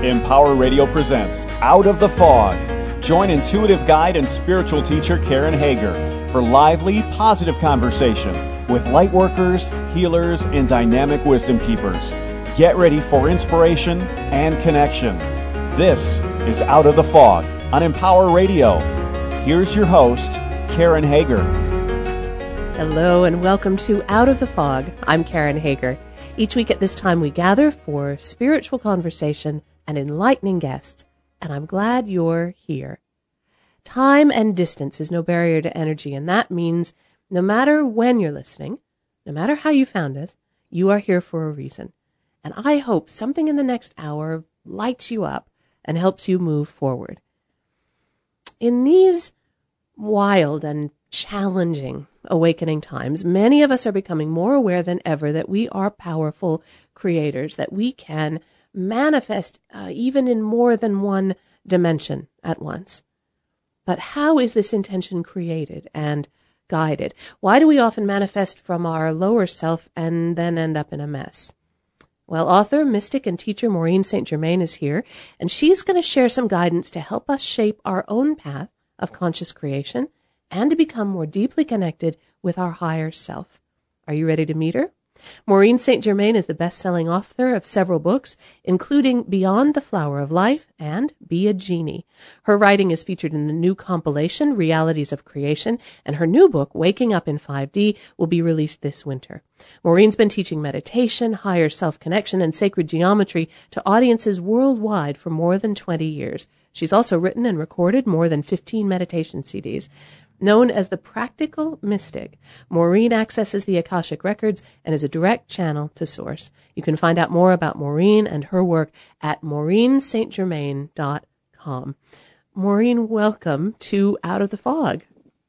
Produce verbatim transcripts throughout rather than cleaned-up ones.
Empower Radio presents Out of the Fog. Join intuitive guide and spiritual teacher Karen Hager for lively, positive conversation with lightworkers, healers, and dynamic wisdom keepers. Get ready for inspiration and connection. This is Out of the Fog on Empower Radio. Here's your host, Karen Hager. Hello and welcome to Out of the Fog. I'm Karen Hager. Each week at this time we gather for spiritual conversation and enlightening guests, and I'm glad you're here. Time and distance is no barrier to energy, and that means no matter when you're listening, no matter how you found us, you are here for a reason. And I hope something in the next hour lights you up and helps you move forward. In these wild and challenging awakening times, many of us are becoming more aware than ever that we are powerful creators, that we can manifest uh, even in more than one dimension at once. But how is this intention created and guided? Why do we often manifest from our lower self and then end up in a mess? Well, author, mystic, and teacher Maureen Saint Germain is here, and she's going to share some guidance to help us shape our own path of conscious creation and to become more deeply connected with our higher self. Are you ready to meet her? Maureen Saint Germain is the best-selling author of several books, including Beyond the Flower of Life and Be a Genie. Her writing is featured in the new compilation, Realities of Creation, and her new book, Waking Up in five D, will be released this winter. Maureen's been teaching meditation, higher self-connection, and sacred geometry to audiences worldwide for more than twenty years. She's also written and recorded more than fifteen meditation C Ds. Known as the Practical Mystic, Maureen accesses the Akashic Records and is a direct channel to Source. You can find out more about Maureen and her work at maureen saint germain dot com. Maureen, welcome to Out of the Fog.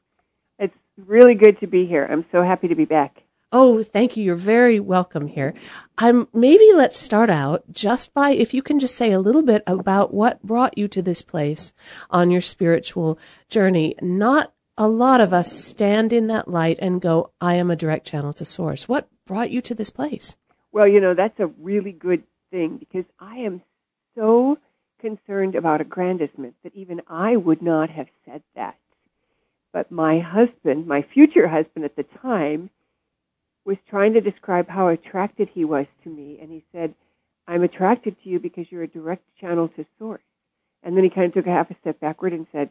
It's really good to be here. I'm so happy to be back. Oh, thank you. You're very welcome here. I'm maybe let's start out just by, if you can just say a little bit about what brought you to this place on your spiritual journey. Not a lot of us stand in that light and go, I am a direct channel to Source. What brought you to this place? Well, you know, that's a really good thing because I am so concerned about aggrandizement that even I would not have said that. But my husband, my future husband at the time, was trying to describe how attracted he was to me. And he said, I'm attracted to you because you're a direct channel to Source. And then he kind of took a half a step backward and said,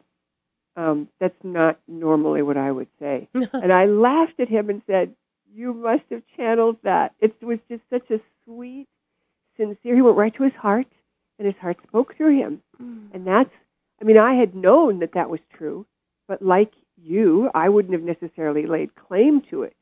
Um, that's not normally what I would say. And I laughed at him and said, you must have channeled that. It was just such a sweet, sincere, he went right to his heart, and his heart spoke through him. Mm. And that's, I mean, I had known that that was true, but like you, I wouldn't have necessarily laid claim to it.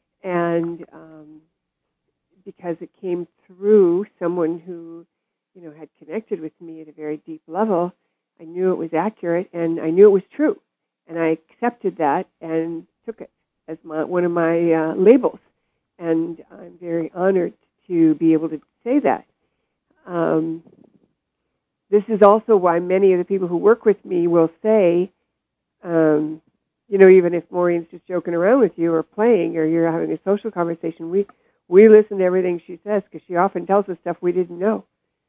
And um, because it came through someone who, you know, had connected with me at a very deep level, I knew it was accurate, and I knew it was true, and I accepted that and took it as my, one of my uh, labels, and I'm very honored to be able to say that. Um, this is also why many of the people who work with me will say, um, you know, even if Maureen's just joking around with you or playing or you're having a social conversation, we, we listen to everything she says because she often tells us stuff we didn't know.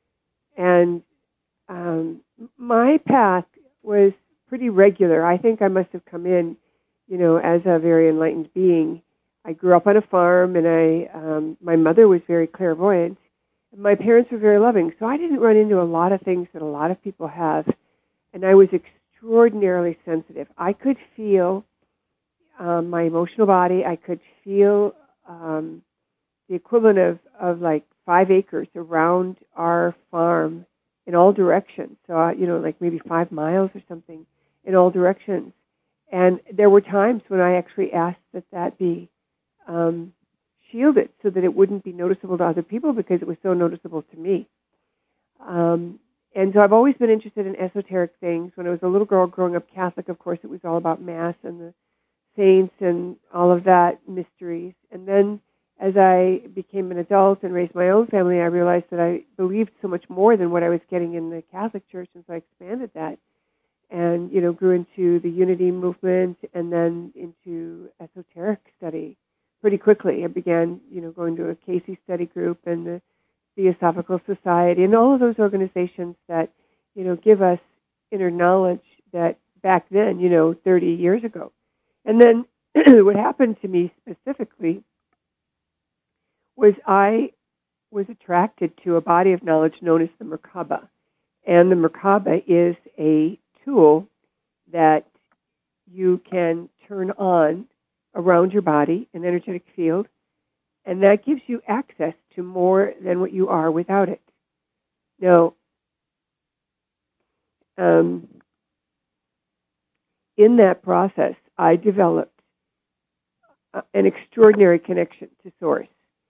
And Um, my path was pretty regular. I think I must have come in, you know, as a very enlightened being. I grew up on a farm, and I, um, my mother was very clairvoyant, and my parents were very loving. So I didn't run into a lot of things that a lot of people have, and I was extraordinarily sensitive. I could feel um, my emotional body. I could feel um, the equivalent of, of like five acres around our farm in all directions. So, uh, you know, like maybe five miles or something in all directions. And there were times when I actually asked that that be um, shielded so that it wouldn't be noticeable to other people because it was so noticeable to me. Um, and so I've always been interested in esoteric things. When I was a little girl growing up Catholic, of course, it was all about Mass and the saints and all of that mysteries. And then as I became an adult and raised my own family, I realized that I believed so much more than what I was getting in the Catholic Church, and so I expanded that and, you know, grew into the Unity movement and then into esoteric study pretty quickly. I began, you know, going to a Casey study group and the Theosophical Society, and all of those organizations that, you know, give us inner knowledge that back then, you know, thirty years ago. And then what happened to me specifically was I was attracted to a body of knowledge known as the Merkaba. And the Merkaba is a tool that you can turn on around your body, an energetic field, and that gives you access to more than what you are without it. Now, um, in that process, I developed uh, an extraordinary connection to Source,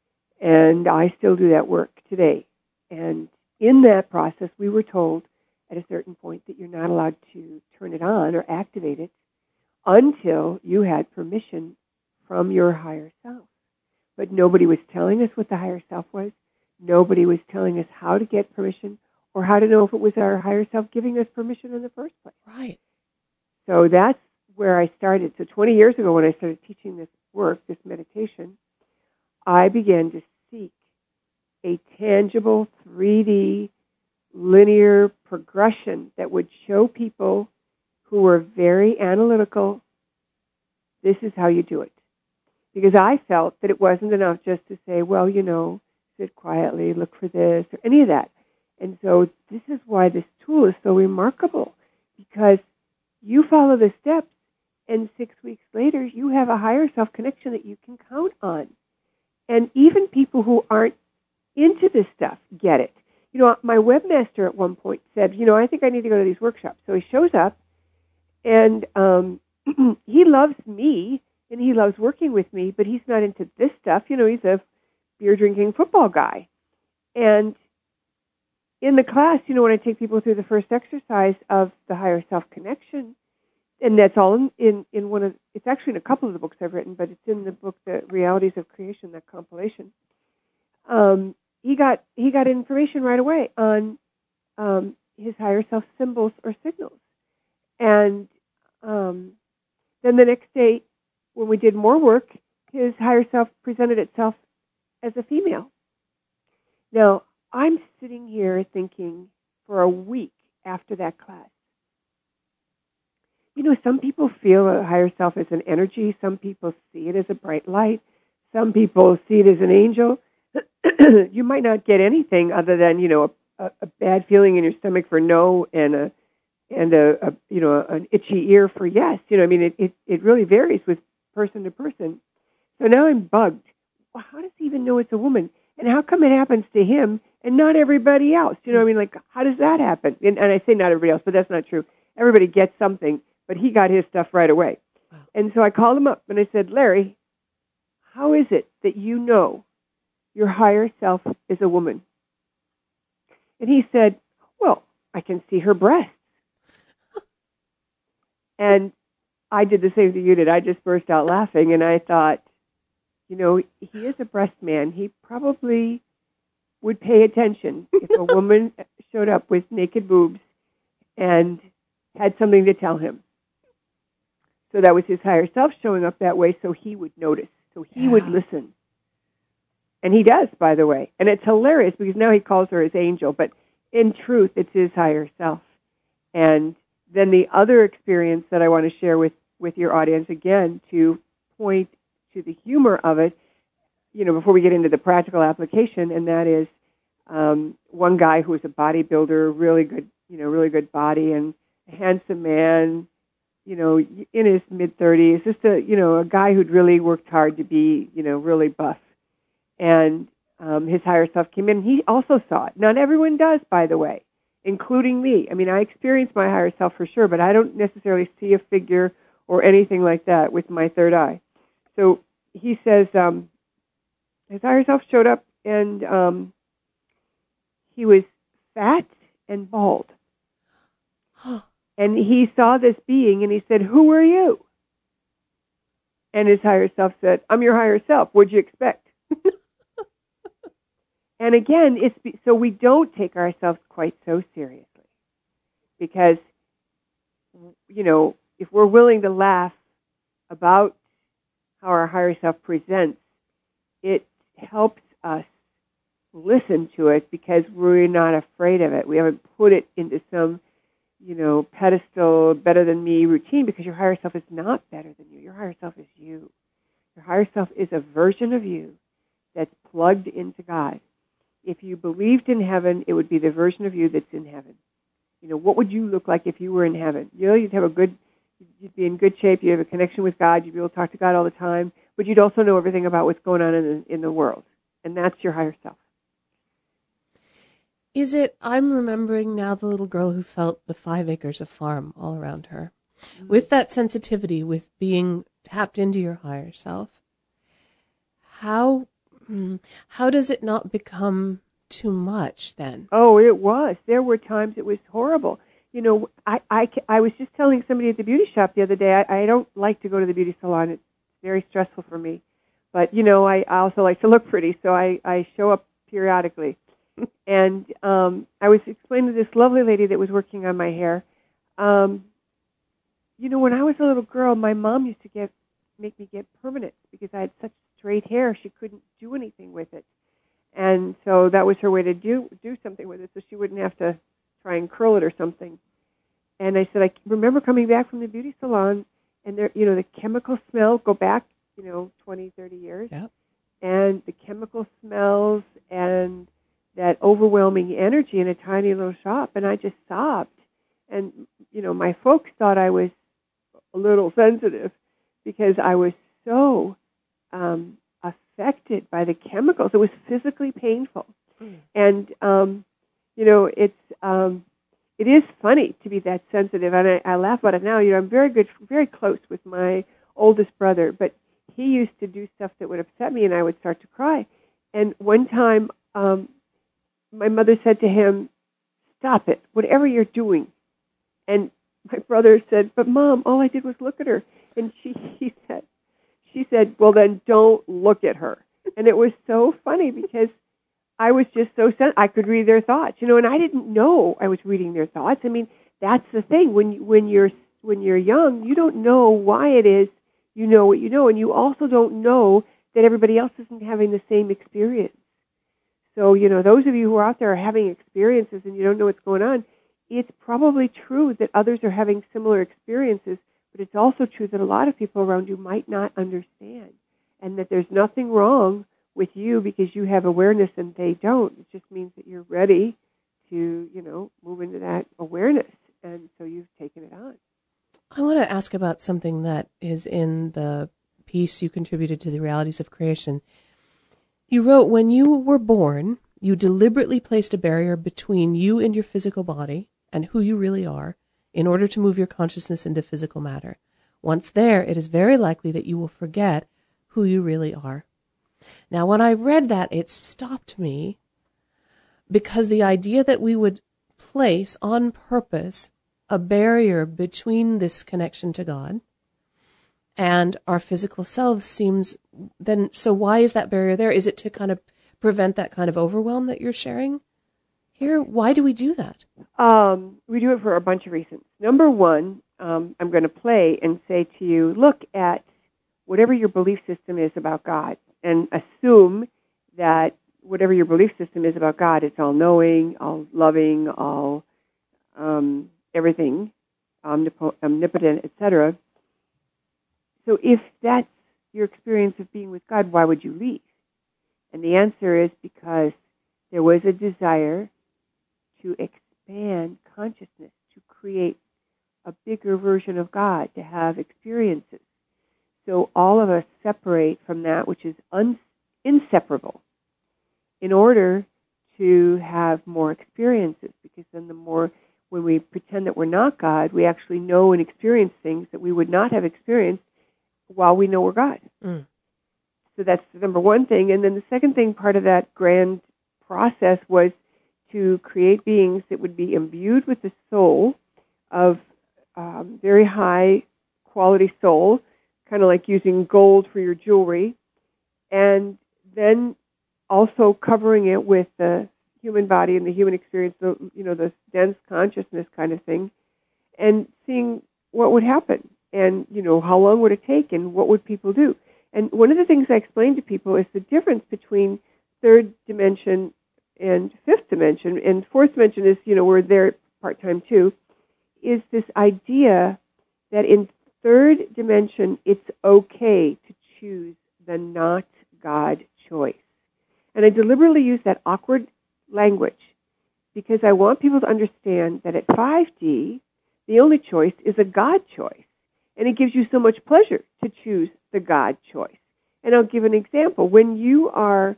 and I still do that work today. And in that process, we were told at a certain point that you're not allowed to turn it on or activate it until you had permission from your higher self. But nobody was telling us what the higher self was. Nobody was telling us how to get permission or how to know if it was our higher self giving us permission in the first place. Right. So that's where I started. So twenty years ago when I started teaching this work, this meditation, I began to seek a tangible three D linear progression that would show people who were very analytical, this is how you do it. Because I felt that it wasn't enough just to say, well, you know, sit quietly, look for this, or any of that. And so this is why this tool is so remarkable, because you follow the steps, and six weeks later, you have a higher self connection that you can count on. And even people who aren't into this stuff get it. You know, my webmaster at one point said, you know, I think I need to go to these workshops. So he shows up, and um, he loves me, and he loves working with me, but he's not into this stuff. You know, he's a beer-drinking football guy. And in the class, you know, when I take people through the first exercise of the higher self-connection, and that's all in, in, in one of, it's actually in a couple of the books I've written, but it's in the book, The Realities of Creation, that compilation. Um, he got he got information right away on um, his higher self symbols or signals. And um, then the next day, when we did more work, his higher self presented itself as a female. Now, I'm sitting here thinking for a week after that class, you know, some people feel a higher self as an energy. Some people see it as a bright light. Some people see it as an angel. You might not get anything other than, you know, a, a bad feeling in your stomach for no and a and a, a you know an itchy ear for yes. You know, I mean, it, it, it really varies with person to person. So now I'm bugged. Well, how does he even know it's a woman? And how come it happens to him and not everybody else? You know, I mean, like, how does that happen? And, and I say not everybody else, but that's not true. Everybody gets something, but he got his stuff right away. Wow. And so I called him up and I said, Larry, how is it that you know your higher self is a woman? And he said, well, I can see her breasts. And I did the same thing you did. I just burst out laughing, and I thought, you know, he is a breast man. He probably would pay attention if a woman showed up with naked boobs and had something to tell him. So that was his higher self showing up that way, so he would notice, so he yeah. would listen. And he does, by the way. And it's hilarious because now he calls her his angel, but in truth, it's his higher self. And then the other experience that I want to share with, with your audience, again, to point to the humor of it, you know, before we get into the practical application, and that is um, one guy who was a bodybuilder, really good, you know, really good body, and a handsome man, you know, in his mid-thirties, just a, you know, a guy who'd really worked hard to be, you know, really buff. And um, his higher self came in, and he also saw it. Not everyone does, by the way, including me. I mean, I experience my higher self for sure, but I don't necessarily see a figure or anything like that with my third eye. So he says um, his higher self showed up, and um, he was fat and bald. And he saw this being, and he said, who are you? And his higher self said, I'm your higher self. What'd you expect? And again, it's so we don't take ourselves quite so seriously. Because, you know, if we're willing to laugh about how our higher self presents, it helps us listen to it because we're not afraid of it. We haven't put it into some, you know, pedestal, better than me routine, because your higher self is not better than you. Your higher self is you. Your higher self is a version of you that's plugged into God. If you believed in heaven, it would be the version of you that's in heaven. You know, what would you look like if you were in heaven? You know, you'd have a good, you'd be in good shape. You have a connection with God. You'd be able to talk to God all the time. But you'd also know everything about what's going on in the, in the world. And that's your higher self. Is it, I'm remembering now the little girl who felt the five acres of farm all around her. Mm-hmm. With that sensitivity, with being tapped into your higher self, how how does it not become too much then? Oh, it was. There were times it was horrible. You know, I, I, I was just telling somebody at the beauty shop the other day, I, I don't like to go to the beauty salon. It's very stressful for me. But, you know, I, I also like to look pretty, so I, I show up periodically. And um, I was explaining to this lovely lady that was working on my hair, um, you know, when I was a little girl, my mom used to get make me get permanent because I had such straight hair, she couldn't do anything with it. And so that was her way to do do something with it, so she wouldn't have to try and curl it or something. And I said, I remember coming back from the beauty salon, and there, you know, the chemical smell, go back, you know, twenty, thirty years, yep. and the chemical smells and that overwhelming energy in a tiny little shop, and I just sobbed. And, you know, my folks thought I was a little sensitive because I was so um, affected by the chemicals. It was physically painful. Mm. And, um, you know, it's um, it is funny to be that sensitive, and I, I laugh about it now. You know, I'm very good, very close with my oldest brother, but he used to do stuff that would upset me, and I would start to cry. And one time, um, my mother said to him, "Stop it, whatever you're doing." And my brother said, "But Mom, all I did was look at her." And she, he said, she said, "Well, then don't look at her." And it was so funny because I was just so sen- I could read their thoughts, you know, and I didn't know I was reading their thoughts. I mean, that's the thing. When you, when you're when you're young, you don't know why it is you know what you know, and you also don't know that everybody else isn't having the same experience. So, you know, those of you who are out there are having experiences and you don't know what's going on, it's probably true that others are having similar experiences, but it's also true that a lot of people around you might not understand, and that there's nothing wrong with you because you have awareness and they don't. It just means that you're ready to, you know, move into that awareness, and so you've taken it on. I want to ask about something that is in the piece you contributed to the Realities of Creation. You wrote, when you were born, you deliberately placed a barrier between you and your physical body and who you really are in order to move your consciousness into physical matter. Once there, it is very likely that you will forget who you really are. Now, when I read that, it stopped me because the idea that we would place on purpose a barrier between this connection to God and our physical selves seems then, so why is that barrier there? Is it to kind of prevent that kind of overwhelm that you're sharing here? Why do we do that? Um, we do it for a bunch of reasons. Number one, um, I'm going to play and say to you, look at whatever your belief system is about God and assume that whatever your belief system is about God, it's all-knowing, all-loving, all um, everything, omnip- omnipotent, et cetera. So if that's your experience of being with God, why would you leave? And the answer is because there was a desire to expand consciousness, to create a bigger version of God, to have experiences. So all of us separate from that which is un- inseparable in order to have more experiences, because then the more, when we pretend that we're not God, we actually know and experience things that we would not have experienced while we know we're God. Mm. So that's the number one thing. And then the second thing, part of that grand process, was to create beings that would be imbued with the soul of um, very high quality soul, kind of like using gold for your jewelry, and then also covering it with the human body and the human experience, the, you know, the dense consciousness kind of thing, and seeing what would happen. And, you know, how long would it take and what would people do? And one of the things I explain to people is the difference between third dimension and fifth dimension, and fourth dimension is, you know, we're there part-time too, is this idea that in third dimension, it's okay to choose the not God choice. And I deliberately use that awkward language because I want people to understand that at five D, the only choice is a God choice. And it gives you so much pleasure to choose the God choice. And I'll give an example. When you are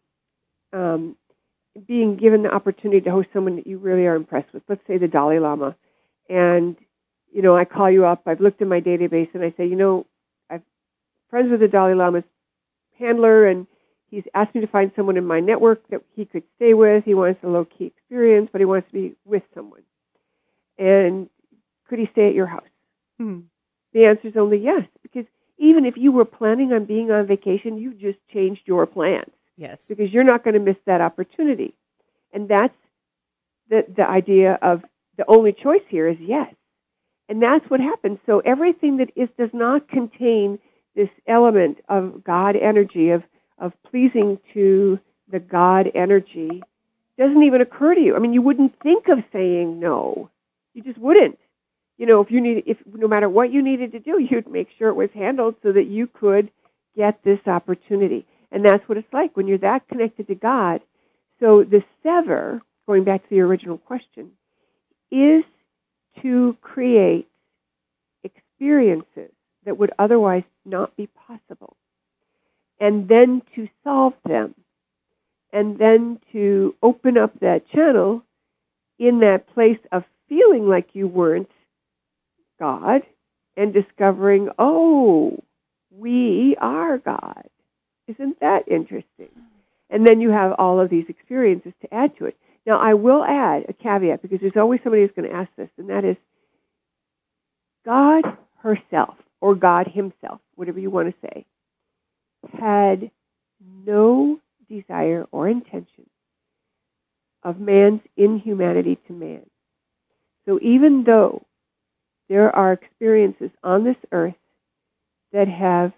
um, being given the opportunity to host someone that you really are impressed with, let's say the Dalai Lama, and, you know, I call you up, I've looked in my database, and I say, you know, I'm friends with the Dalai Lama's handler, and he's asked me to find someone in my network that he could stay with. He wants a low-key experience, but he wants to be with someone. And could he stay at your house? Hmm. The answer is only yes, because even if you were planning on being on vacation, you just changed your plans. Yes. Because you're not going to miss that opportunity. And that's the, the idea of the only choice here is yes. And that's what happens. So everything that is does not contain this element of God energy, of, of pleasing to the God energy, doesn't even occur to you. I mean, you wouldn't think of saying no. You just wouldn't. You know, if you need, if no matter what you needed to do, you'd make sure it was handled so that you could get this opportunity. And that's what it's like when you're that connected to God. So the sever, going back to the original question, is to create experiences that would otherwise not be possible, and then to solve them, and then to open up that channel in that place of feeling like you weren't God and discovering, oh, we are God. Isn't that interesting? And then you have all of these experiences to add to it. Now, I will add a caveat, because there's always somebody who's going to ask this, and that is God herself, or God himself, whatever you want to say, had no desire or intention of man's inhumanity to man. So even though there are experiences on this earth that have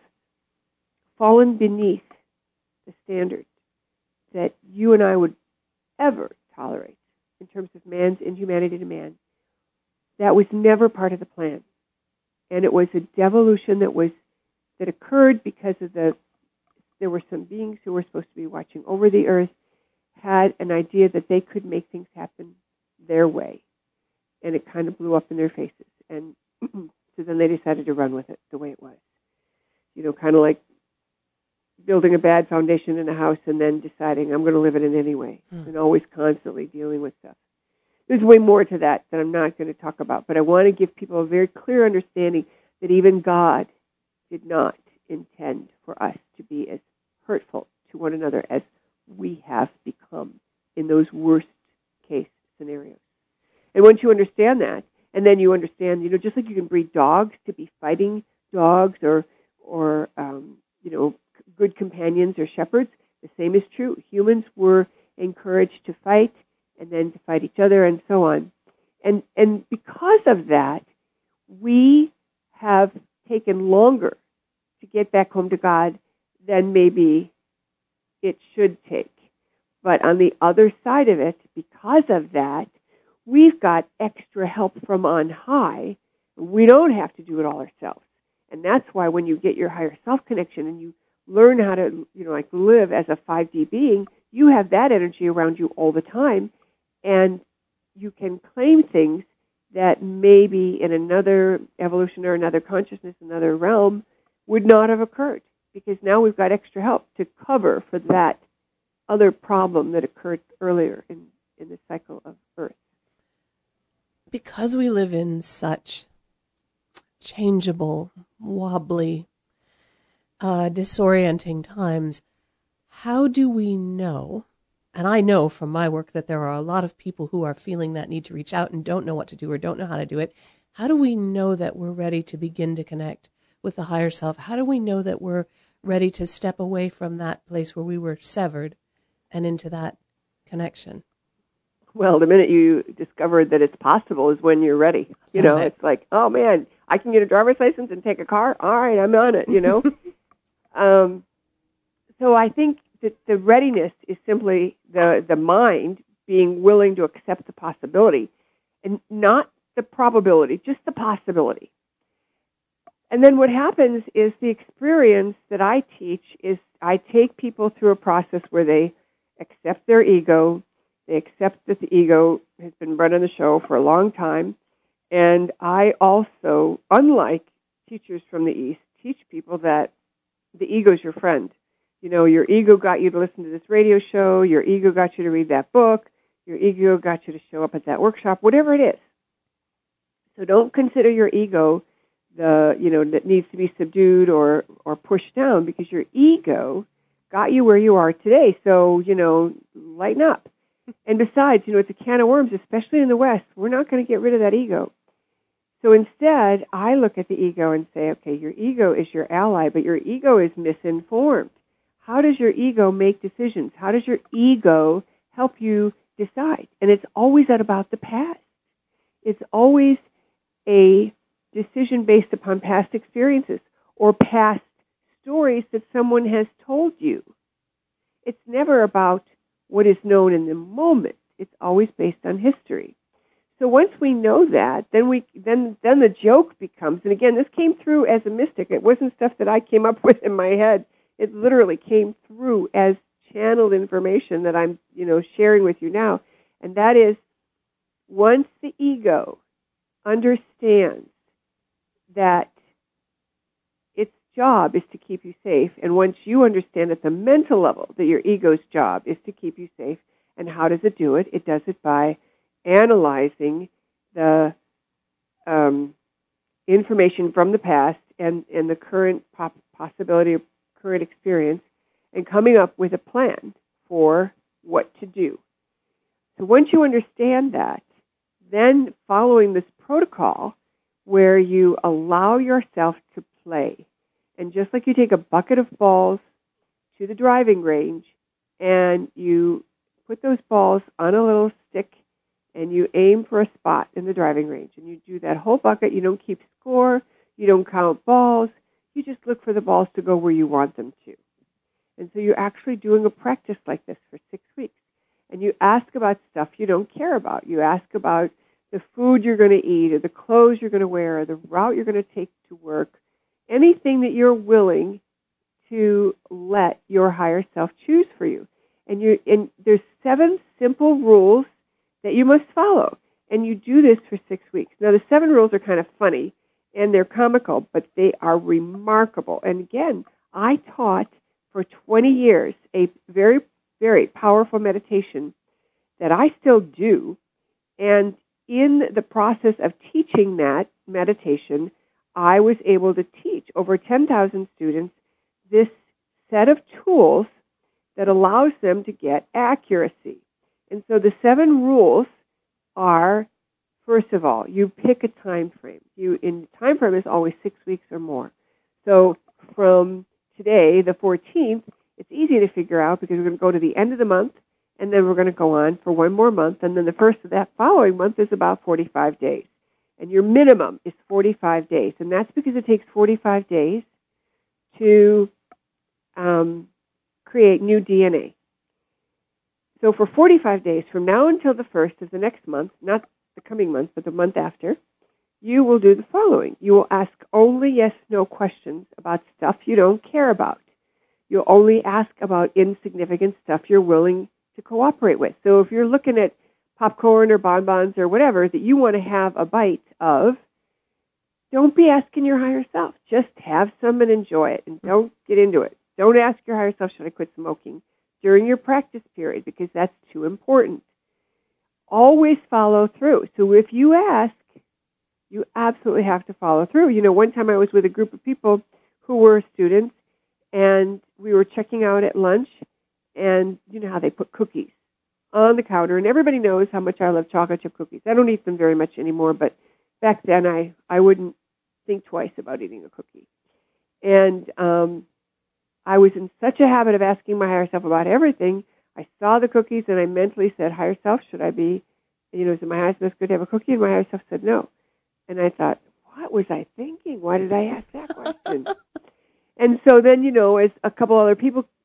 fallen beneath the standards that you and I would ever tolerate in terms of man's inhumanity to man, that was never part of the plan. And it was a devolution that was that occurred because of the there were some beings who were supposed to be watching over the earth, had an idea that they could make things happen their way. And it kind of blew up in their faces. And so then they decided to run with it the way it was. You know, kind of like building a bad foundation in a house and then deciding I'm going to live in it anyway, hmm. and always constantly dealing with stuff. There's way more to that that I'm not going to talk about, but I want to give people a very clear understanding that even God did not intend for us to be as hurtful to one another as we have become in those worst case scenarios. And once you understand that, and then you understand, you know, just like you can breed dogs to be fighting dogs or, or um, you know, good companions or shepherds, the same is true. Humans were encouraged to fight and then to fight each other and so on. And and because of that, we have taken longer to get back home to God than maybe it should take. But on the other side of it, because of that, we've got extra help from on high. We don't have to do it all ourselves. And that's why when you get your higher self connection and you learn how to, you know, like live as a five D being, you have that energy around you all the time. And you can claim things that maybe in another evolution or another consciousness, another realm, would not have occurred. Because now we've got extra help to cover for that other problem that occurred earlier in, in the cycle of Earth. Because we live in such changeable, wobbly, uh, disorienting times, how do we know? And I know from my work that there are a lot of people who are feeling that need to reach out and don't know what to do or don't know how to do it. How do we know that we're ready to begin to connect with the higher self? How do we know that we're ready to step away from that place where we were severed and into that connection? Well, the minute you discover that it's possible is when you're ready. You know, it's like, oh, man, I can get a driver's license and take a car? All right, I'm on it, you know. um, so I think the, the readiness is simply the, the mind being willing to accept the possibility, and not the probability, just the possibility. And then what happens is the experience that I teach is I take people through a process where they accept their ego, they accept that the ego has been running the show for a long time, and I also, unlike teachers from the East, teach people that the ego is your friend. You know, your ego got you to listen to this radio show, your ego got you to read that book, your ego got you to show up at that workshop, whatever it is. So don't consider your ego the, you know, that needs to be subdued or, or pushed down, because your ego got you where you are today. So, you know, lighten up. And besides, you know, it's a can of worms, especially in the West. We're not going to get rid of that ego. So instead, I look at the ego and say, okay, your ego is your ally, but your ego is misinformed. How does your ego make decisions? How does your ego help you decide? And it's always about the past. It's always a decision based upon past experiences or past stories that someone has told you. It's never about what is known in the moment. It's always based on history. So once we know that, then we then then the joke becomes, and again, this came through as a mystic. It wasn't stuff that I came up with in my head. It literally came through as channeled information that I'm, you know, sharing with you now. And that is, once the ego understands that its job is to keep you safe, and once you understand at the mental level that your ego's job is to keep you safe, and how does it do it? It does it by analyzing the um, information from the past and, and the current pop- possibility of current experience, and coming up with a plan for what to do. So once you understand that, then following this protocol where you allow yourself to play, and just like you take a bucket of balls to the driving range and you put those balls on a little stick and you aim for a spot in the driving range, and you do that whole bucket. You don't keep score, you don't count balls, you just look for the balls to go where you want them to. And so you're actually doing a practice like this for six weeks. And you ask about stuff you don't care about. You ask about the food you're going to eat, or the clothes you're going to wear, or the route you're going to take to work, anything that you're willing to let your higher self choose for you. And you and there's seven simple rules that you must follow. And you do this for six weeks. Now, the seven rules are kind of funny, and they're comical, but they are remarkable. And again, I taught for twenty years a very, very powerful meditation that I still do. And in the process of teaching that meditation, I was able to teach over ten thousand students this set of tools that allows them to get accuracy. And so the seven rules are, first of all, you pick a time frame. You in the time frame is always six weeks or more. So from today, the fourteenth, it's easy to figure out because we're going to go to the end of the month, and then we're going to go on for one more month, and then the first of that following month is about forty-five days. And your minimum is forty-five days, and that's because it takes forty-five days to um, create new D N A. So for forty-five days, from now until the first of the next month, not the coming month, but the month after, you will do the following. You will ask only yes-no questions about stuff you don't care about. You'll only ask about insignificant stuff you're willing to cooperate with. So if you're looking at popcorn or bonbons or whatever that you want to have a bite of, don't be asking your higher self. Just have some and enjoy it, and don't get into it. Don't ask your higher self, should I quit smoking during your practice period, because that's too important. Always follow through. So if you ask, you absolutely have to follow through. You know, one time I was with a group of people who were students, and we were checking out at lunch, and you know how they put cookies on the counter, and everybody knows how much I love chocolate chip cookies. I don't eat them very much anymore, but back then I, I wouldn't think twice about eating a cookie. And um, I was in such a habit of asking my higher self about everything. I saw the cookies, and I mentally said, higher self, should I be, you know, is it my higher self good to have a cookie? And my higher self said no. And I thought, what was I thinking? Why did I ask that question? And so then, you know, as a couple other people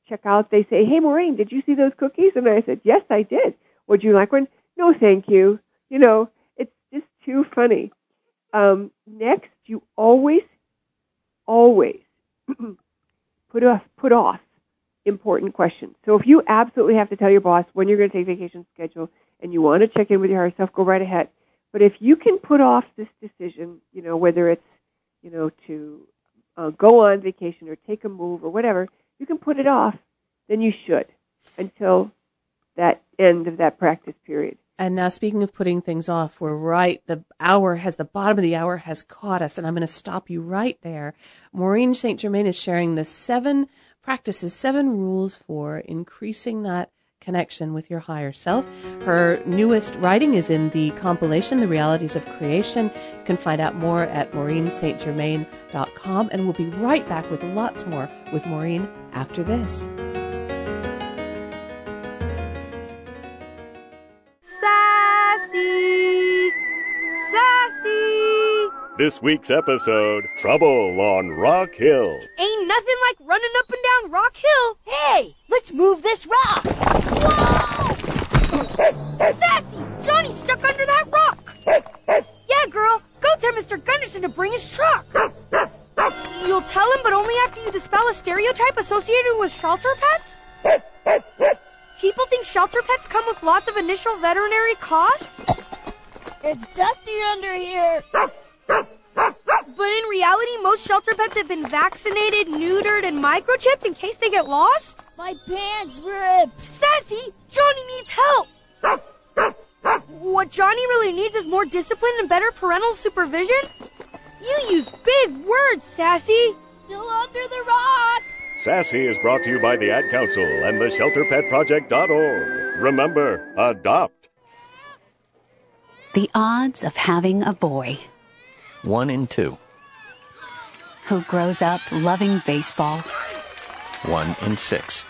check out, they say, hey, Maureen, did you see those cookies? And I said, yes, I did. Would you like one? No, thank you. You know, it's just too funny. Um, next, you always, always put off, put off important questions. So if you absolutely have to tell your boss when you're going to take vacation schedule and you want to check in with your higher self, go right ahead. But if you can put off this decision, you know, whether it's, you know, to uh, go on vacation or take a move or whatever, you can put it off, then you should until that end of that practice period. And now, speaking of putting things off, we're right. The hour has, the bottom of the hour has caught us, and I'm going to stop you right there. Maureen Saint Germain is sharing the seven practices, seven rules for increasing that connection with your higher self. Her newest writing is in the compilation, The Realities of Creation. You can find out more at maureen saint germain dot com, and we'll be right back with lots more with Maureen after this. Sassy! Sassy! This week's episode, Trouble on Rock Hill. Ain't nothing like running up and down Rock Hill. Hey, let's move this rock. Whoa! Sassy! Johnny's stuck under that rock. Yeah, girl, go tell Mister Gunderson to bring his truck. You'll tell him, but only after you dispel a stereotype associated with shelter pets? People think shelter pets come with lots of initial veterinary costs? It's dusty under here. But in reality, most shelter pets have been vaccinated, neutered, and microchipped in case they get lost? My pants ripped. Sassy, Johnny needs help. What Johnny really needs is more discipline and better parental supervision? You use big words, Sassy. Still under the rock. Sassy is brought to you by the Ad Council and the shelter pet project dot org. Remember, adopt. The odds of having a boy. One in two. Who grows up loving baseball. One in six.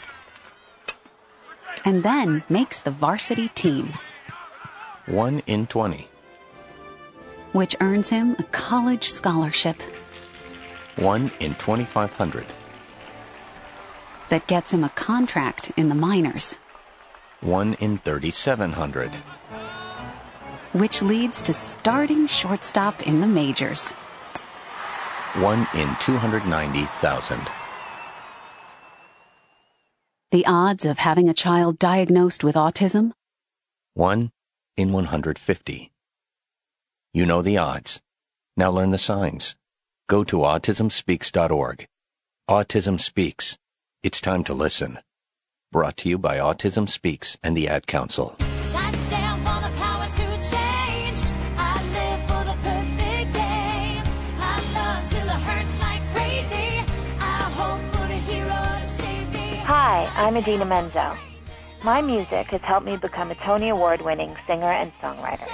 And then makes the varsity team. One in twenty. Which earns him a college scholarship. One in twenty-five hundred. That gets him a contract in the minors. One in thirty-seven hundred. Which leads to starting shortstop in the majors. One in two hundred ninety thousand. The odds of having a child diagnosed with autism? One in one hundred fifty. You know the odds. Now learn the signs. Go to autism speaks dot org. Autism Speaks. It's time to listen. Brought to you by Autism Speaks and the Ad Council. I stand for the power to change. I live for the perfect day. I love till it hurts like crazy. I hope for a hero to save me. Hi, I'm Idina Menzel. My music has helped me become a Tony Award-winning singer and songwriter.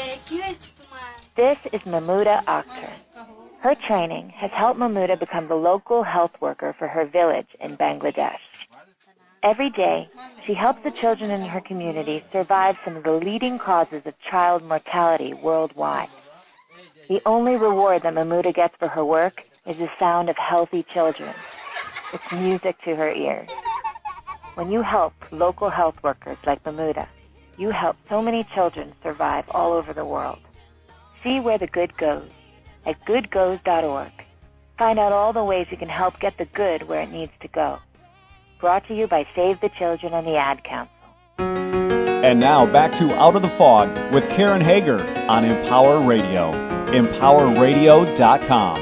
This is Mahmouda Akhtar. Her training has helped Mahmouda become the local health worker for her village in Bangladesh. Every day, she helps the children in her community survive some of the leading causes of child mortality worldwide. The only reward that Mahmouda gets for her work is the sound of healthy children. It's music to her ears. When you help local health workers like Mahmouda, you help so many children survive all over the world. See where the good goes at good goes dot org. Find out all the ways you can help get the good where it needs to go. Brought to you by Save the Children and the Ad Council. And now back to Out of the Fog with Karen Hager on Empower Radio. empower radio dot com.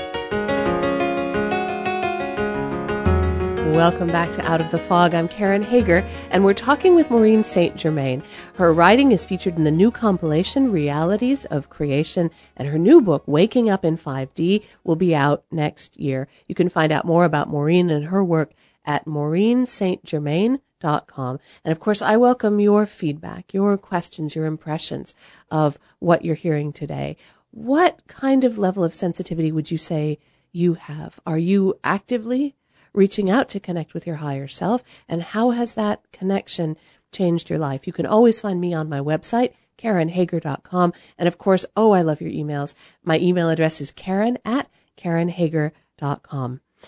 Welcome back to Out of the Fog. I'm Karen Hager, and we're talking with Maureen Saint Germain. Her writing is featured in the new compilation, Realities of Creation, and her new book, Waking Up in five D, will be out next year. You can find out more about Maureen and her work at maureen saint germain dot com. And of course, I welcome your feedback, your questions, your impressions of what you're hearing today. What kind of level of sensitivity would you say you have? Are you actively reaching out to connect with your higher self? And how has that connection changed your life? You can always find me on my website, karen hager dot com. And of course, oh, I love your emails. My email address is karen at karen hager dot com.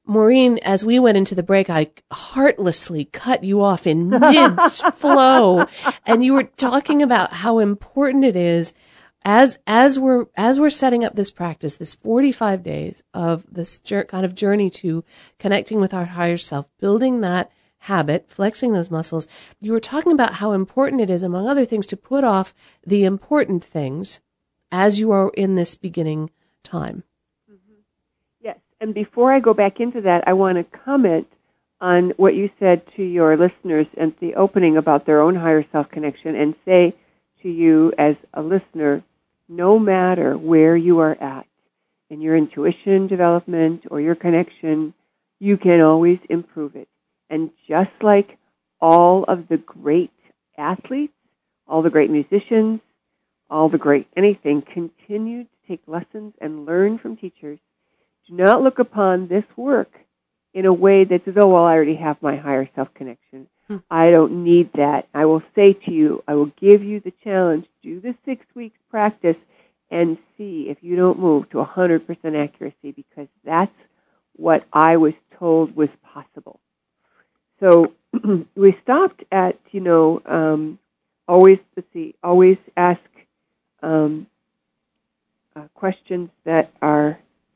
Maureen, as we went into the break, I heartlessly cut you off in mid-flow, and you were talking about how important it is as as we're as we're setting up this practice, this forty-five days of this jour- kind of journey to connecting with our higher self, building that habit, flexing those muscles. You were talking about how important it is, among other things, to put off the important things as you are in this beginning time. Yes, and before I go back into that, I want to comment on what you said to your listeners at the opening about their own higher self connection, and say to you as a listener, no matter where you are at in your intuition development or your connection, you can always improve it. And just like all of the great athletes, all the great musicians, all the great anything, continue to take lessons and learn from teachers. Do not look upon this work in a way that says, oh, well, I already have my higher self connection. Hmm. I don't need that. I will say to you, I will give you the challenge, do the six weeks practice and see if you don't move to one hundred percent accuracy, because that's what I was told was possible. So we stopped at, you know, um, always, let's see, always ask um, uh, questions that are,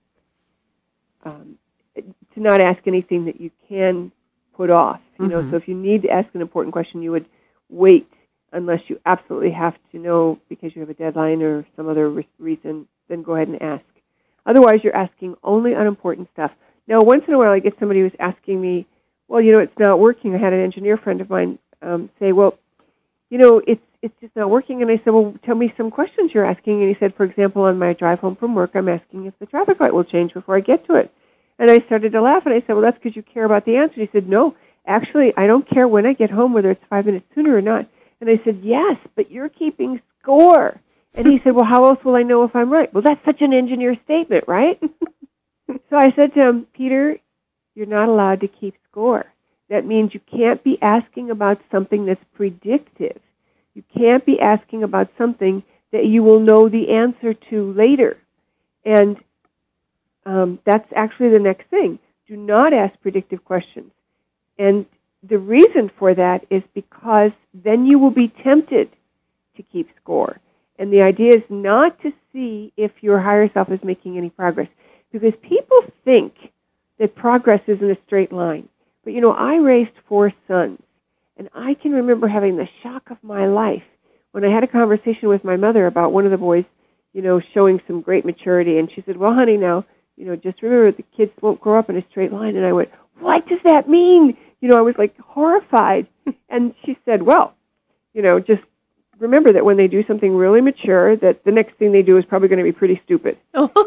um, to not ask anything that you can put off. You mm-hmm. know, so if you need to ask an important question, you would wait unless you absolutely have to know because you have a deadline or some other re- reason, then go ahead and ask. Otherwise, you're asking only unimportant stuff. Now, once in a while, I get somebody who's asking me, well, you know, it's not working. I had an engineer friend of mine um, say, well, you know, it's it's just not working. And I said, well, tell me some questions you're asking. And he said, for example, on my drive home from work, I'm asking if the traffic light will change before I get to it. And I started to laugh, and I said, well, that's because you care about the answer. He said, no, actually, I don't care when I get home, whether it's five minutes sooner or not. And I said, yes, but you're keeping score. And he said, well, how else will I know if I'm right? Well, that's such an engineer statement, right? So I said to him, Peter, you're not allowed to keep score. That means you can't be asking about something that's predictive. You can't be asking about something that you will know the answer to later. And um, that's actually the next thing. Do not ask predictive questions. And the reason for that is because then you will be tempted to keep score. And the idea is not to see if your higher self is making any progress. Because people think that progress is in a straight line. But, you know, I raised four sons, and I can remember having the shock of my life when I had a conversation with my mother about one of the boys, you know, showing some great maturity. And she said, well, honey, now, you know, just remember the kids won't grow up in a straight line. And I went, what does that mean? You know, I was, like, horrified. And she said, well, you know, just remember that when they do something really mature, that the next thing they do is probably going to be pretty stupid.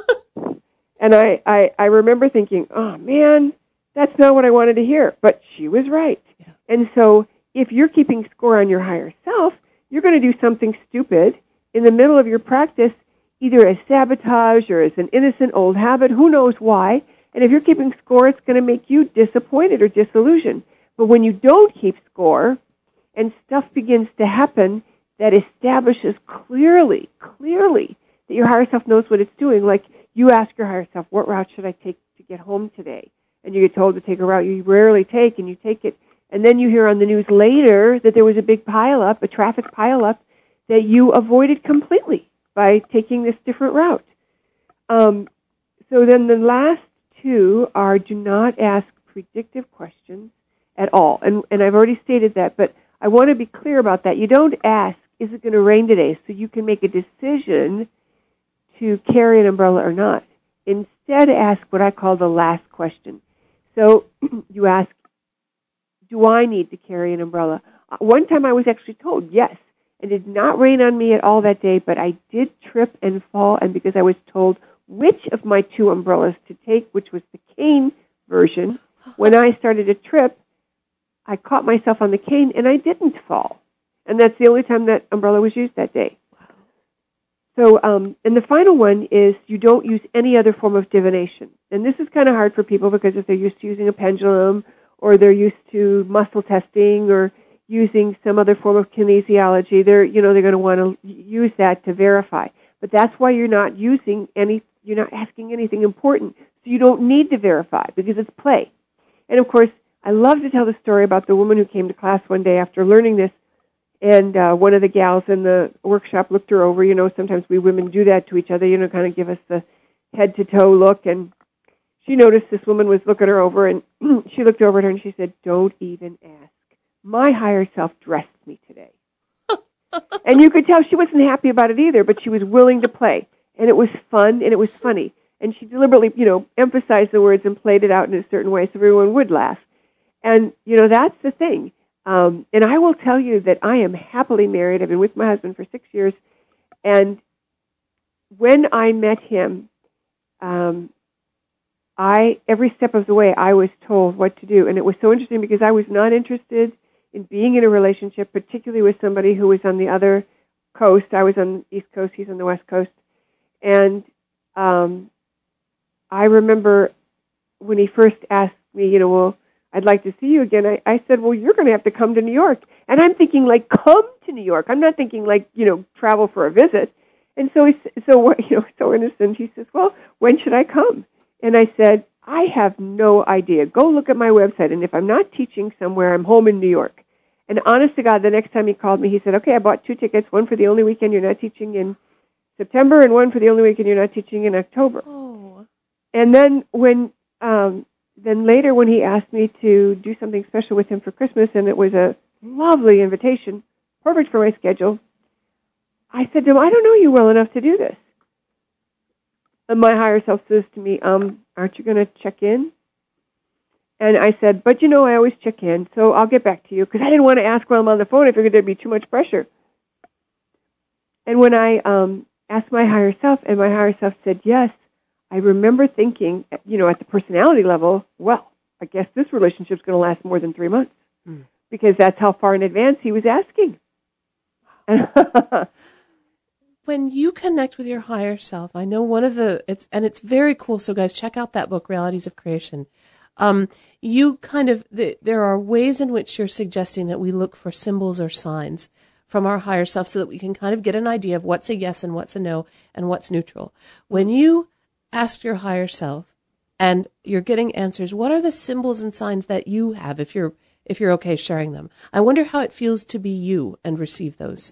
And I, I, I remember thinking, oh, man, that's not what I wanted to hear. But she was right. Yeah. And so if you're keeping score on your higher self, you're going to do something stupid in the middle of your practice, either as sabotage or as an innocent old habit, who knows why. And if you're keeping score, it's going to make you disappointed or disillusioned. But when you don't keep score and stuff begins to happen that establishes clearly, clearly that your higher self knows what it's doing, like you ask your higher self, what route should I take to get home today? And you get told to take a route you rarely take, and you take it. And then you hear on the news later that there was a big pileup, a traffic pileup, that you avoided completely by taking this different route. Um, so then the last two are do not ask predictive questions at all. And, and I've already stated that, but I want to be clear about that. You don't ask, is it going to rain today? So you can make a decision to carry an umbrella or not. Instead, ask what I call the last question. So you ask, do I need to carry an umbrella? One time I was actually told yes. It did not rain on me at all that day, but I did trip and fall, and because I was told which of my two umbrellas to take, which was the cane version, when I started to trip, I caught myself on the cane, and I didn't fall. And that's the only time that umbrella was used that day. So, um, and the final one is you don't use any other form of divination. And this is kind of hard for people because if they're used to using a pendulum or they're used to muscle testing or using some other form of kinesiology, they're, you know, they're going to want to use that to verify. But that's why you're not using any, you're not asking anything important. So So you don't need to verify because it's play. And of course, I love to tell the story about the woman who came to class one day after learning this, and uh, one of the gals in the workshop looked her over. You know, sometimes we women do that to each other, you know, kind of give us the head-to-toe look, and she noticed this woman was looking her over, and she looked over at her and she said, "Don't even ask. My higher self dressed me today." And you could tell she wasn't happy about it either, but she was willing to play. And it was fun, and it was funny. And she deliberately, you know, emphasized the words and played it out in a certain way so everyone would laugh. And, you know, that's the thing. Um, and I will tell you that I am happily married. I've been with my husband for six years. And when I met him, um, I every step of the way, I was told what to do. And it was so interesting because I was not interested in being in a relationship, particularly with somebody who was on the other coast. I was on the East Coast, he's on the West Coast. And um, I remember when he first asked me, you know, well, I'd like to see you again. I, I said, well, you're going to have to come to New York. And I'm thinking, like, come to New York. I'm not thinking, like, you know, travel for a visit. And so, he, so you know, so innocent, he says, well, when should I come? And I said, I have no idea. Go look at my website, and if I'm not teaching somewhere, I'm home in New York. And honest to God, the next time he called me, he said, okay, I bought two tickets, one for the only weekend you're not teaching in September and one for the only weekend you're not teaching in October. Oh. And then when um, then later when he asked me to do something special with him for Christmas, and it was a lovely invitation, perfect for my schedule, I said to him, I don't know you well enough to do this. And my higher self says to me, um, aren't you going to check in? And I said, but you know, I always check in, so I'll get back to you, because I didn't want to ask while I'm on the phone. I figured there'd be too much pressure. And when I um, asked my higher self, and my higher self said yes, I remember thinking, you know, at the personality level, well, I guess this relationship's going to last more than three months, mm. because that's how far in advance he was asking. When you connect with your higher self, I know one of the, it's and it's very cool, so guys, check out that book, Realities of Creation. Um, you kind of, the, there are ways in which you're suggesting that we look for symbols or signs from our higher self so that we can kind of get an idea of what's a yes and what's a no and what's neutral. When you ask your higher self and you're getting answers, what are the symbols and signs that you have, if you're if you're okay sharing them? I wonder how it feels to be you and receive those.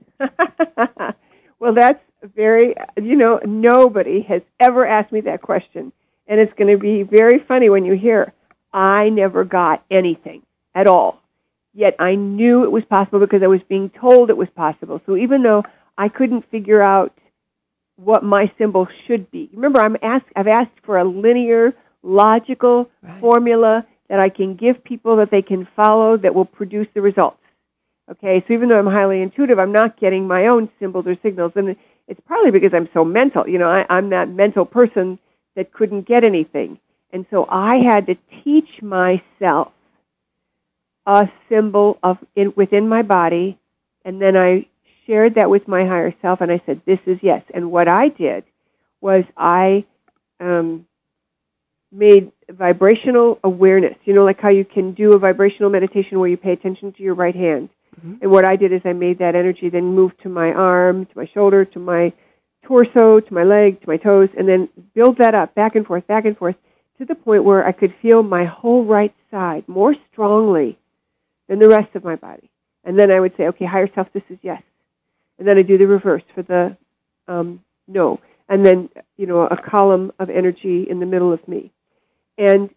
Well, that's very, you know, nobody has ever asked me that question. And it's going to be very funny when you hear, I never got anything at all. Yet I knew it was possible because I was being told it was possible. So even though I couldn't figure out what my symbol should be. Remember, I'm asked, I've asked for a linear, logical right. formula that I can give people that they can follow that will produce the results. Okay, so even though I'm highly intuitive, I'm not getting my own symbols or signals. And it's probably because I'm so mental. You know, I, I'm that mental person that couldn't get anything. And so I had to teach myself a symbol of in, within my body, and then I shared that with my higher self, and I said, this is yes. And what I did was I um, made vibrational awareness. You know, like how you can do a vibrational meditation where you pay attention to your right hand. Mm-hmm. And what I did is I made that energy then move to my arm, to my shoulder, to my torso, to my leg, to my toes, and then build that up back and forth, back and forth, to the point where I could feel my whole right side more strongly than the rest of my body. And then I would say, okay, higher self, this is yes. And then I do the reverse for the um, no. And then, you know, a column of energy in the middle of me. And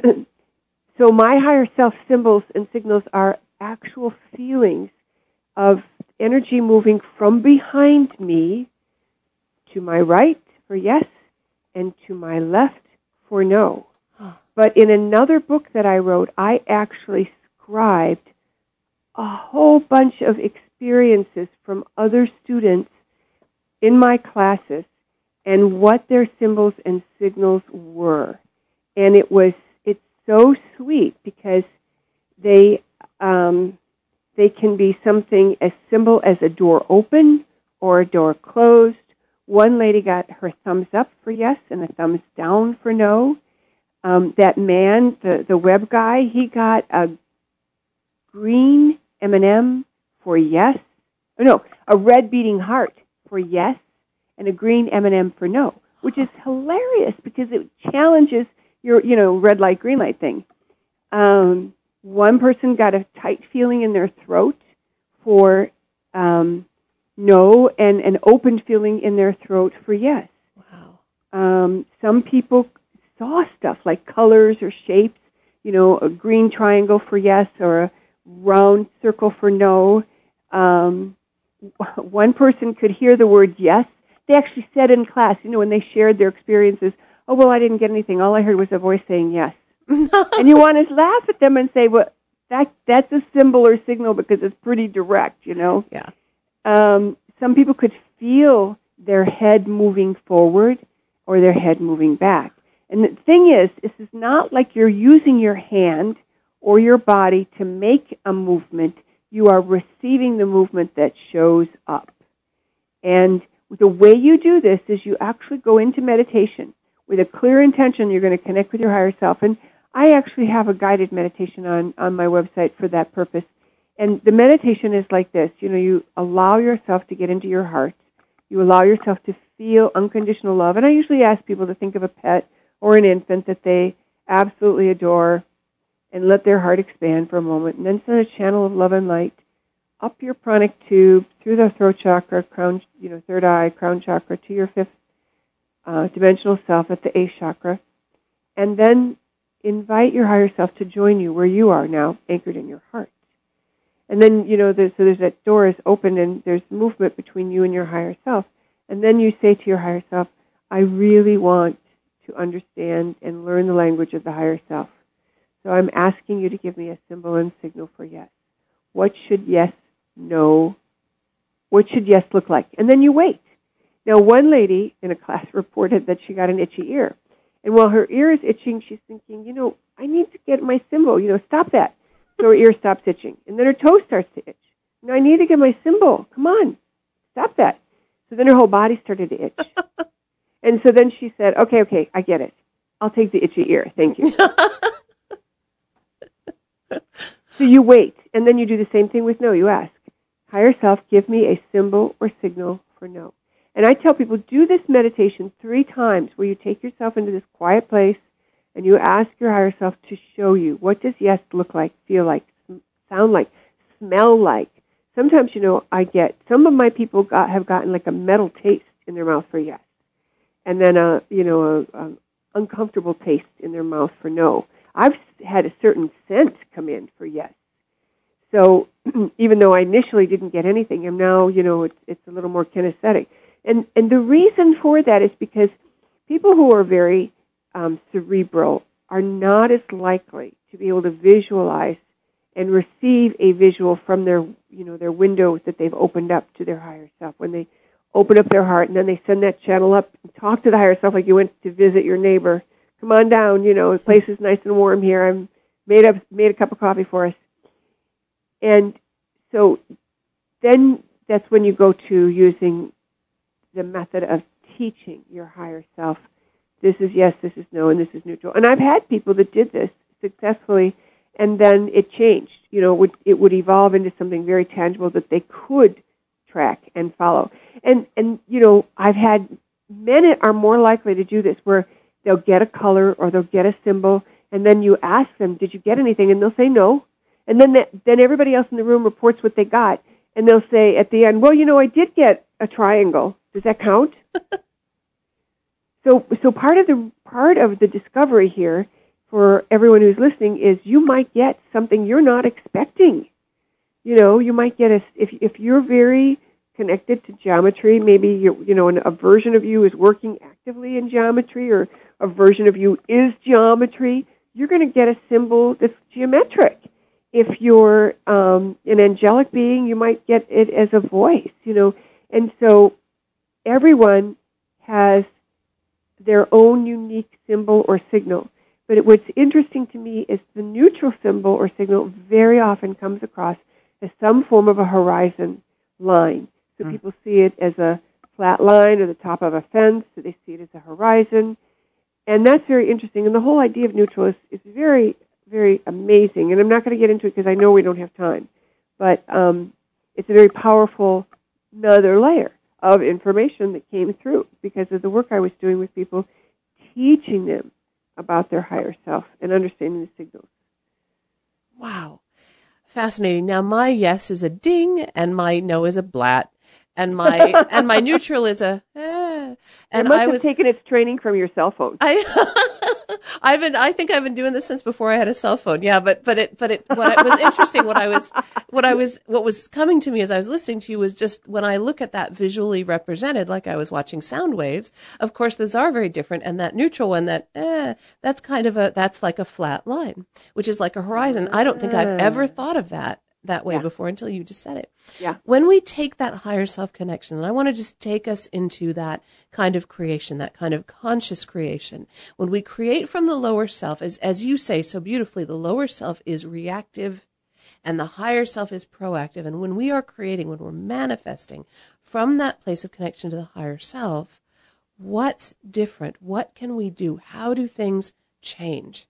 so my higher self symbols and signals are actual feelings of energy moving from behind me to my right for yes and to my left for no. But in another book that I wrote, I actually scribed a whole bunch of experiences from other students in my classes and what their symbols and signals were. And it was, it's so sweet because they, um, they can be something as simple as a door open or a door closed. One lady got her thumbs up for yes and a thumbs down for no. Um, that man, the, the web guy, he got a green M and M for yes. Oh, no, a red beating heart for yes and a green M and M for no, which is hilarious because it challenges your, you know, red light, green light thing. Um, one person got a tight feeling in their throat for um, no, and an open feeling in their throat for yes. Wow. Um, some people saw stuff like colors or shapes, you know, a green triangle for yes or a round circle for no. Um, one person could hear the word yes. They actually said in class, you know, when they shared their experiences, oh, well, I didn't get anything. All I heard was a voice saying yes. And you want to laugh at them and say, well, that that's a symbol or signal because it's pretty direct, you know. Yeah. Um, some people could feel their head moving forward or their head moving back. And the thing is, this is not like you're using your hand or your body to make a movement. You are receiving the movement that shows up. And the way you do this is you actually go into meditation with a clear intention. You're going to connect with your higher self. And I actually have a guided meditation on, on my website for that purpose. And the meditation is like this. You know, you allow yourself to get into your heart. You allow yourself to feel unconditional love. And I usually ask people to think of a pet or an infant that they absolutely adore and let their heart expand for a moment. And then send a channel of love and light up your pranic tube, through the throat chakra, crown, you know, third eye, crown chakra, to your fifth uh, dimensional self at the eighth chakra. And then invite your higher self to join you where you are now, anchored in your heart. And then, you know, there's, so there's that door is open and there's movement between you and your higher self. And then you say to your higher self, I really want to understand and learn the language of the higher self. So I'm asking you to give me a symbol and signal for yes. What should yes, no, what should yes look like? And then you wait. Now, one lady in a class reported that she got an itchy ear. And while her ear is itching, she's thinking, you know, I need to get my symbol. You know, stop that. So her ear stops itching. And then her toe starts to itch. No, I need to get my symbol. Come on. Stop that. So then her whole body started to itch. And so then she said, okay, okay, I get it. I'll take the itchy ear. Thank you. So you wait. And then you do the same thing with no. You ask, higher self, give me a symbol or signal for no. And I tell people, do this meditation three times where you take yourself into this quiet place and you ask your higher self to show you, what does yes look like, feel like, sound like, smell like. Sometimes, you know, I get, some of my people got, have gotten like a metal taste in their mouth for yes. And then, a, you know, a, a uncomfortable taste in their mouth for no. I've had a certain scent come in for yes. So even though I initially didn't get anything, I'm now, you know, it's, it's a little more kinesthetic. And and the reason for that is because people who are very um, cerebral are not as likely to be able to visualize and receive a visual from their, you know, their window that they've opened up to their higher self. When they open up their heart and then they send that channel up and talk to the higher self like you went to visit your neighbor. Come on down, you know, the place is nice and warm here. I've made a, made a cup of coffee for us. And so then that's when you go to using the method of teaching your higher self, this is yes, this is no, and this is neutral. And I've had people that did this successfully, and then it changed. You know, it would, it would evolve into something very tangible that they could track and follow. And, and you know, I've had men are more likely to do this where they'll get a color or they'll get a symbol, and then you ask them, did you get anything? And they'll say no. And then that, then everybody else in the room reports what they got, and they'll say at the end, well, you know, I did get a triangle. Does that count? so so part of the part of the discovery here for everyone who's listening is you might get something you're not expecting. You know, you might get a, if if you're very connected to geometry, maybe you you know, a version of you is working actively in geometry, or a version of you is geometry, you're going to get a symbol that's geometric. If you're um, an angelic being, you might get it as a voice, you know. And so everyone has their own unique symbol or signal. But it, what's interesting to me is the neutral symbol or signal very often comes across as some form of a horizon line. So mm. people see it as a flat line or the top of a fence, so they see it as a horizon. And that's very interesting. And the whole idea of neutral is, is very, very amazing. And I'm not going to get into it because I know we don't have time. But um, it's a very powerful another layer of information that came through because of the work I was doing with people, teaching them about their higher self and understanding the signals. Wow. Fascinating. Now, my yes is a ding, and my no is a blat, and my and my neutral is a eh. And it must I have was taken its training from your cell phone. I I've been I think I've been doing this since before I had a cell phone. Yeah, but but it but it what it was interesting what I was what I was what was coming to me as I was listening to you was just when I look at that visually represented, like I was watching sound waves. Of course, those are very different, and that neutral one, that eh, that's kind of a that's like a flat line, which is like a horizon. I don't think I've ever thought of that that way Yeah. before until you just said it. Yeah. When we take that higher self connection, and I want to just take us into that kind of creation, that kind of conscious creation. When we create from the lower self, as, as you say so beautifully, the lower self is reactive and the higher self is proactive. And when we are creating, when we're manifesting from that place of connection to the higher self, what's different? What can we do? How do things change?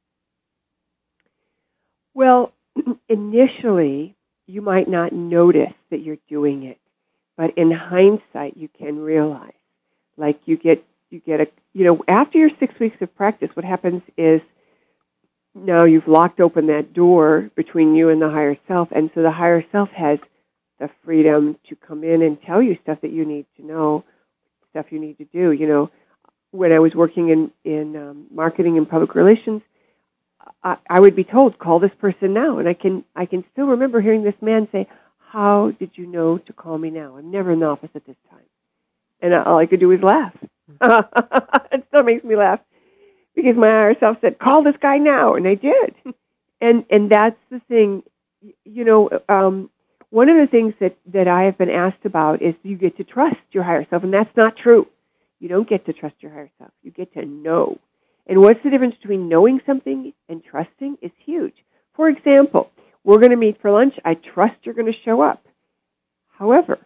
Well, initially, you might not notice that you're doing it, but in hindsight, you can realize. Like you get, you get a, you know, after your six weeks of practice, what happens is now you've locked open that door between you and the higher self, and so the higher self has the freedom to come in and tell you stuff that you need to know, stuff you need to do. You know, when I was working in in um, marketing and public relations, I, I would be told, call this person now. And I can I can still remember hearing this man say, how did you know to call me now? I'm never in the office at this time. And all I could do was laugh. It still makes me laugh because my higher self said, call this guy now. And I did. and and that's the thing. You know, um, one of the things that, that I have been asked about is you get to trust your higher self. And that's not true. You don't get to trust your higher self. You get to know. And what's the difference between knowing something and trusting is huge. For example, we're going to meet for lunch. I trust you're going to show up. However,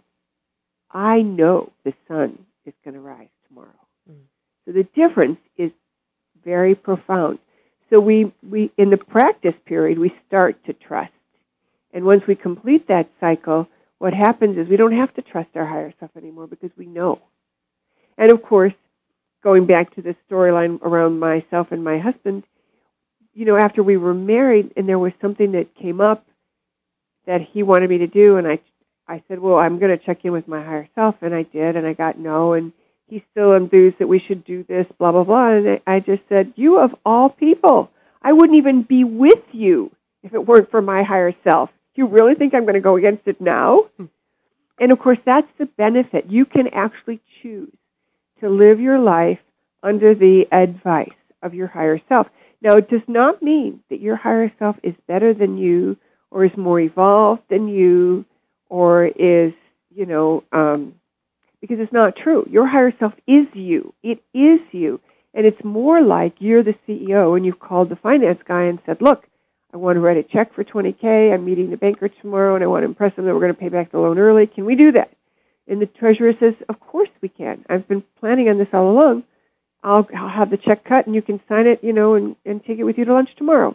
I know the sun is going to rise tomorrow. Mm. So the difference is very profound. So we, we, in the practice period, we start to trust. And once we complete that cycle, what happens is we don't have to trust our higher self anymore because we know. And of course, going back to the storyline around myself and my husband, you know, after we were married and there was something that came up that he wanted me to do, and I I said, well, I'm going to check in with my higher self, and I did, and I got no, and he's still enthused that we should do this, blah, blah, blah, and I just said, you of all people, I wouldn't even be with you if it weren't for my higher self. You really think I'm going to go against it now? Hmm. And, of course, that's the benefit. You can actually choose to live your life under the advice of your higher self. Now, it does not mean that your higher self is better than you or is more evolved than you or is, you know, um, because it's not true. Your higher self is you. It is you. And it's more like you're the C E O and you've called the finance guy and said, look, I want to write a check for twenty K. I'm meeting the banker tomorrow and I want to impress them that we're going to pay back the loan early. Can we do that? And the treasurer says, of course we can. I've been planning on this all along. I'll, I'll have the check cut and you can sign it, you know, and, and take it with you to lunch tomorrow.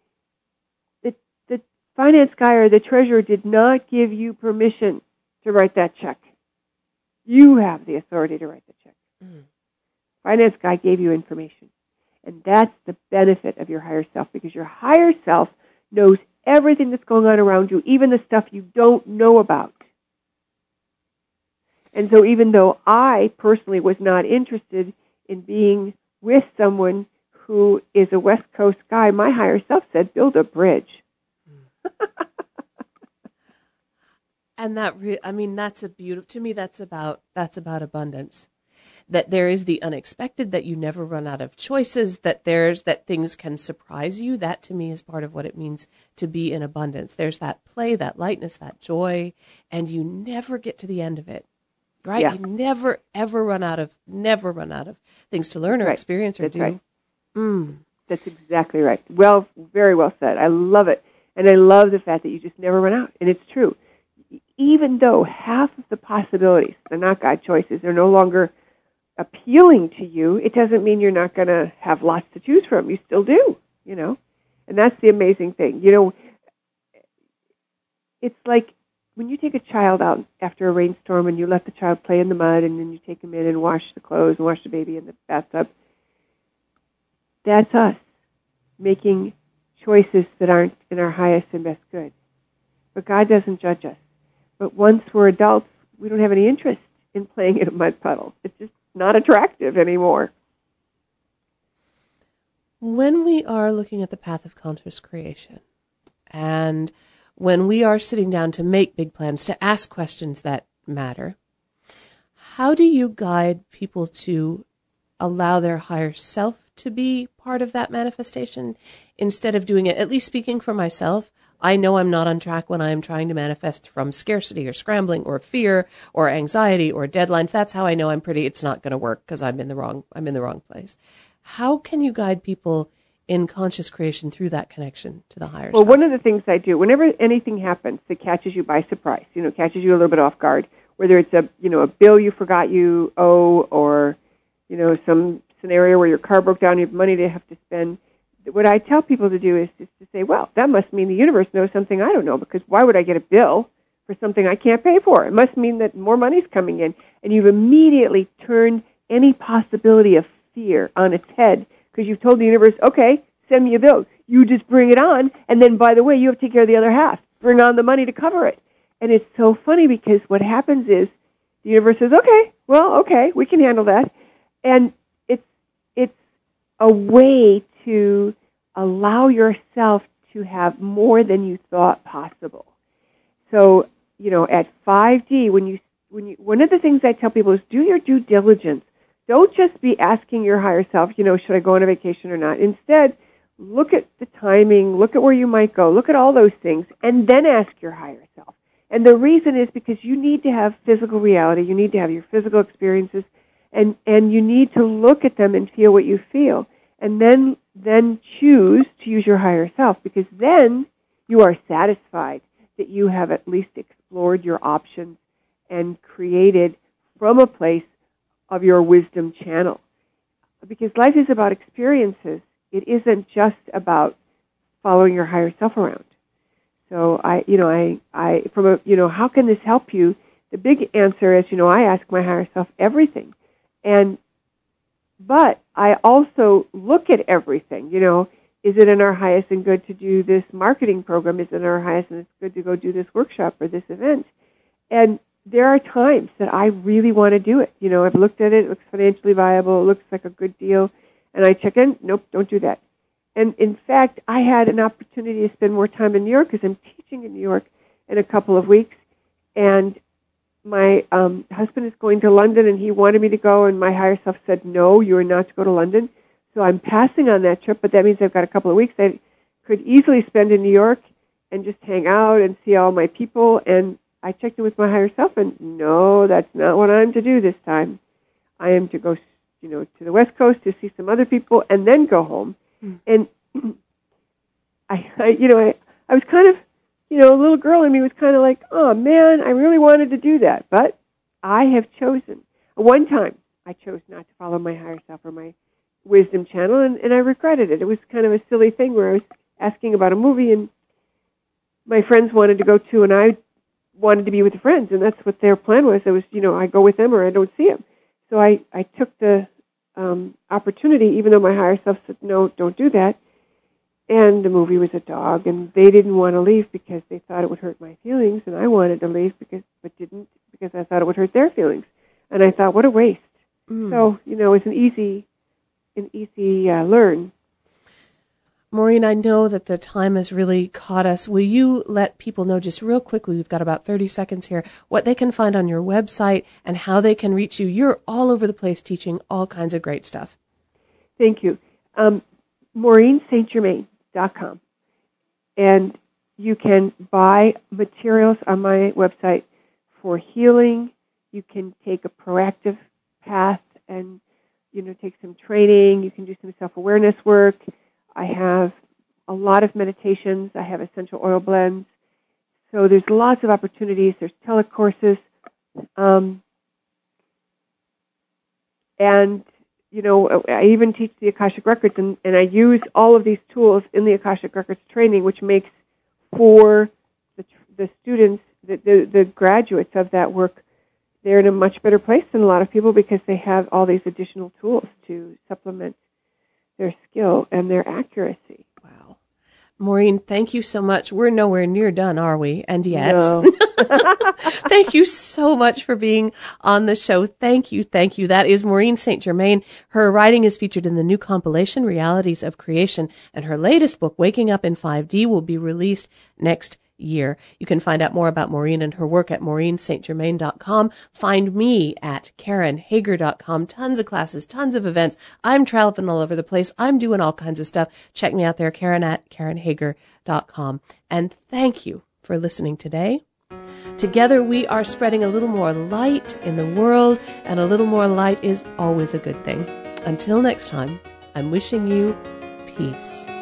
The, the finance guy or the treasurer did not give you permission to write that check. You have the authority to write the check. Mm. Finance guy gave you information. And that's the benefit of your higher self, because your higher self knows everything that's going on around you, even the stuff you don't know about. And so even though I personally was not interested in being with someone who is a West Coast guy, my higher self said, build a bridge. Mm. And that, re- I mean, that's a beautiful, to me, that's about, that's about abundance. That there is the unexpected, that you never run out of choices, that there's, that things can surprise you. That to me is part of what it means to be in abundance. There's that play, that lightness, that joy, and you never get to the end of it. Right? Yeah. You never, ever run out of, never run out of things to learn or right. experience or That's do. Right. Mm. That's exactly right. Well, very well said. I love it. And I love the fact that you just never run out. And it's true. Even though half of the possibilities, they're not God choices, they're no longer appealing to you, it doesn't mean you're not going to have lots to choose from. You still do, you know. And that's the amazing thing. You know, it's like when you take a child out after a rainstorm and you let the child play in the mud and then you take them in and wash the clothes and wash the baby in the bathtub, that's us making choices that aren't in our highest and best good. But God doesn't judge us. But once we're adults, we don't have any interest in playing in a mud puddle. It's just not attractive anymore. When we are looking at the path of conscious creation, and when we are sitting down to make big plans, to ask questions that matter, how do you guide people to allow their higher self to be part of that manifestation instead of doing it? At least speaking for myself, I know I'm not on track when I'm trying to manifest from scarcity or scrambling or fear or anxiety or deadlines. That's how I know I'm pretty, it's not going to work because I'm in the wrong, I'm in the wrong place. How can you guide people in conscious creation through that connection to the higher well, self? Well, one of the things I do, whenever anything happens that catches you by surprise, you know, catches you a little bit off guard, whether it's a, you know, a bill you forgot you owe, or, you know, some scenario where your car broke down, you have money to have to spend, what I tell people to do is just to say, well, that must mean the universe knows something I don't know, because why would I get a bill for something I can't pay for? It must mean that more money's coming in. And you've immediately turned any possibility of fear on its head, because you've told the universe, okay, send me a bill. You just bring it on, and then, by the way, you have to take care of the other half. Bring on the money to cover it. And it's so funny, because what happens is the universe says, okay, well, okay, we can handle that. And it's it's a way to allow yourself to have more than you thought possible. So, you know, at five D, when you when you one of the things I tell people is do your due diligence. Don't just be asking your higher self, you know, should I go on a vacation or not? Instead, look at the timing, look at where you might go, look at all those things, and then ask your higher self. And the reason is because you need to have physical reality, you need to have your physical experiences, and, and you need to look at them and feel what you feel. And then then choose to use your higher self, because then you are satisfied that you have at least explored your options and created from a place of your wisdom channel. Because life is about experiences. It isn't just about following your higher self around. So I, you know, I, I, from a, you know, how can this help you? The big answer is, you know, I ask my higher self everything. And, but I also look at everything, you know, is it in our highest and good to do this marketing program? Is it in our highest and it's good to go do this workshop or this event? And there are times that I really want to do it. You know, I've looked at it, it looks financially viable, it looks like a good deal, and I check in, nope, don't do that. And in fact, I had an opportunity to spend more time in New York because I'm teaching in New York in a couple of weeks, and my um, husband is going to London, and he wanted me to go, and my higher self said, no, you are not to go to London. So I'm passing on that trip, but that means I've got a couple of weeks I could easily spend in New York and just hang out and see all my people. And I checked in with my higher self, and no, that's not what I'm to do this time. I am to go, you know, to the West Coast to see some other people and then go home. Mm. And I, I, you know, I, I was kind of, you know, a little girl in me was kind of like, oh man, I really wanted to do that, but I have chosen. One time, I chose not to follow my higher self or my wisdom channel, and, and I regretted it. It was kind of a silly thing where I was asking about a movie, and my friends wanted to go to, and I wanted to be with the friends, and that's what their plan was. It was, you know, I go with them or I don't see them. So I, I took the um, opportunity, even though my higher self said, no, don't do that. And the movie was a dog, and they didn't want to leave because they thought it would hurt my feelings, and I wanted to leave because, but didn't because I thought it would hurt their feelings. And I thought, what a waste. Mm. So, you know, it's an easy, an easy uh, learn. Maureen, I know that the time has really caught us. Will you let people know just real quickly, we've got about thirty seconds here, what they can find on your website and how they can reach you? You're all over the place teaching all kinds of great stuff. Thank you. Um, Maureen Saint Germain dot com. And you can buy materials on my website for healing. You can take a proactive path and, you know, take some training. You can do some self-awareness work. I have a lot of meditations. I have essential oil blends. So there's lots of opportunities. There's telecourses. Um, and, you know, I even teach the Akashic Records, and, and I use all of these tools in the Akashic Records training, which makes for the, the students, the, the, the graduates of that work, they're in a much better place than a lot of people because they have all these additional tools to supplement their skill and their accuracy. Wow. Maureen, thank you so much. We're nowhere near done, are we? And yet. No. Thank you so much for being on the show. Thank you. Thank you. That is Maureen Saint Germain. Her writing is featured in the new compilation, Realities of Creation, and her latest book, Waking Up in five D, will be released next year. You can find out more about Maureen and her work at maureen st germain dot com. Find me at karen hager dot com. Tons of classes, tons of events. I'm traveling all over the place. I'm doing all kinds of stuff. Check me out there, Karen at karen hager dot com. And thank you for listening today. Together we are spreading a little more light in the world, and a little more light is always a good thing. Until next time, I'm wishing you peace.